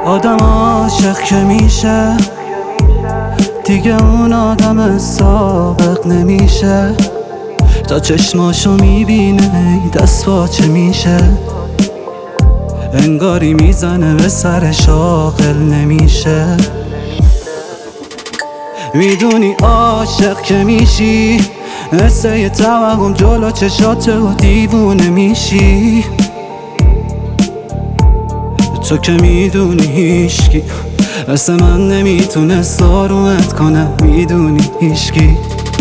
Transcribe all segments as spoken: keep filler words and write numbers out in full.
آدم عاشق که میشه دیگه اون آدم سابق نمیشه. تا چشماشو میبینه دست باچه میشه، انگاری میزنه به سرش عاقل نمیشه. میدونی عاشق که میشی مثل یه توهم جلو چشاته و دیوونه میشی. تو که میدونی هیشکی مثل من نمیتونست آرومت کنه، میدونی هیشکی.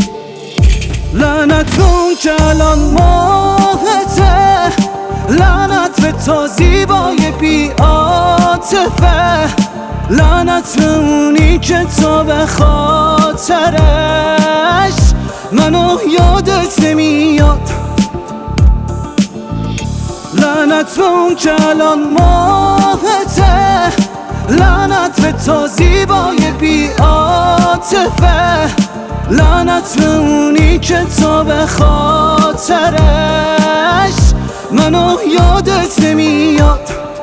لعنت اون که الان ماهته، لعنت به تا زیبای بی عاطفه، لعنت به اونی که تا به خاطرش منو یادت نمیاد. لعنت به اون که الان ماهته، لعنت به تا زیبای بی عاطفه، لعنت به اونی که تا به خاطرش منو یادت نمیاد.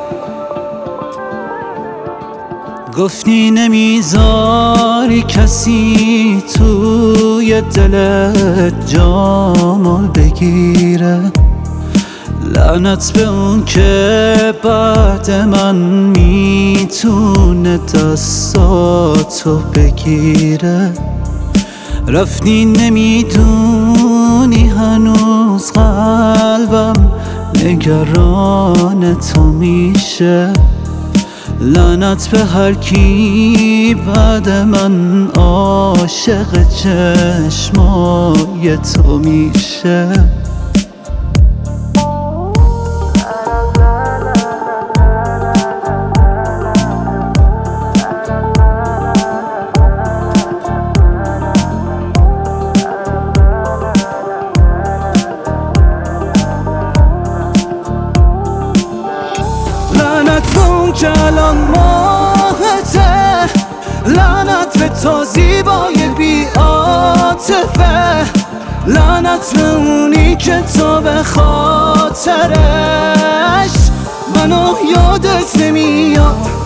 گفتی نمیذاری کسی توی دلت جامو بگیره، لعنت به اون که بعد من میتونه دستاتو بگیره. رفتی نمیدونی هنوز قلبم نگران تو میشه، لعنت به هر کی بعد من عاشق چشمای تو میشه. لعنت اون که الان ماهته، لعنت به تا زیبای بی عاطفه، لعنت به اونی که تا به خاطرش منو یادت نمیاد.